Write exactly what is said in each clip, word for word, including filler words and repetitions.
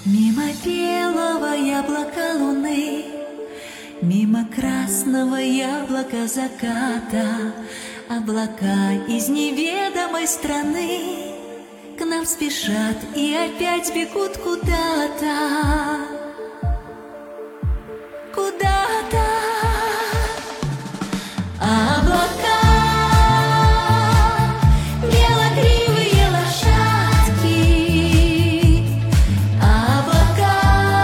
Мимо белого яблока луны, мимо красного яблока заката, облака из неведомой страны к нам спешат и опять бегут куда-то, куда-то. Облака, белокривые лошадки, облака,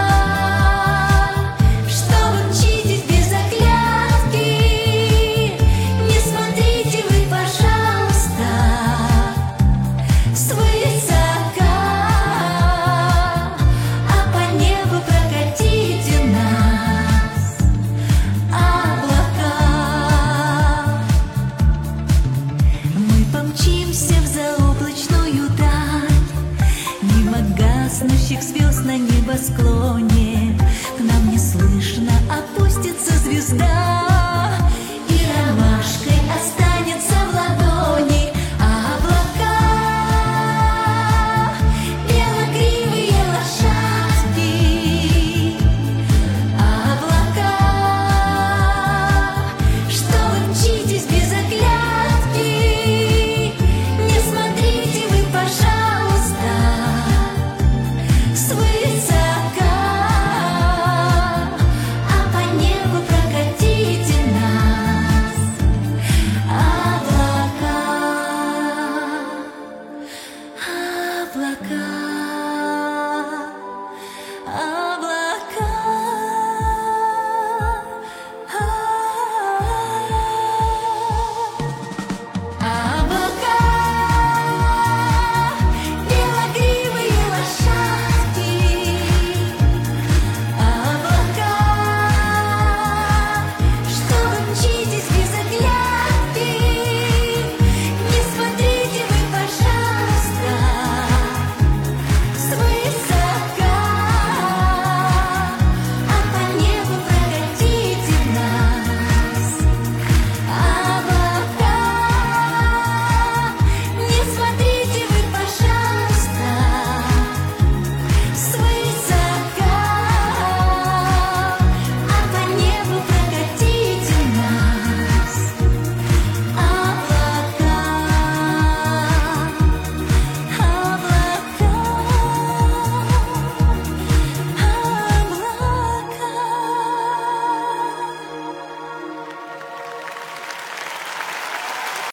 что вы мчитесь без оглядки, не смотрите вы, пожалуйста, свысока, а по небу прокатите нас, облака. Мы помчимся в заоблачную даль, мимо гаснущих звезд на небосклоне. К нам неслышно опустится звезда, и ромашкой останется в ладони. Облака, белокривые лошадки, облака, что вы мчитесь без оглядки, не смотрите вы, пожалуйста, свысока.